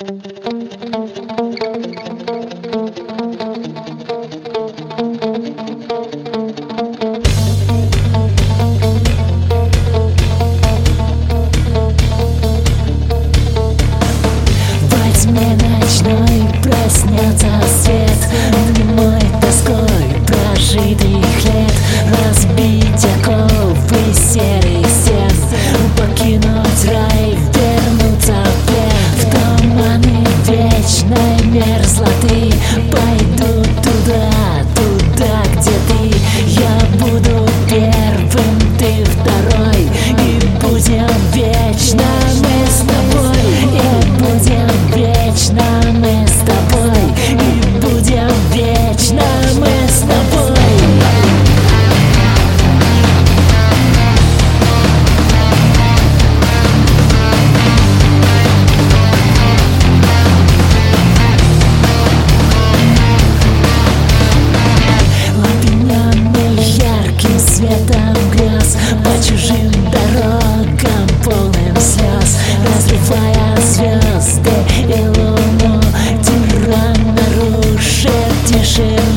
Во тьме ночной проснется свет дневной тоской прожитых лет. Разбить оковы серых стен, покинуть рай, вернуться в плен. В туманы вечной мерзлоты пойду туда, туда, где ты. Я буду первым, ты второй, и будем вечно мы с тобой. И будем вечно мы с тобой, и будем вечно мы с тобой. Светом грез по чужим дорогам, полным слез, разрывая звезды и луну. Тиран нарушит тишину.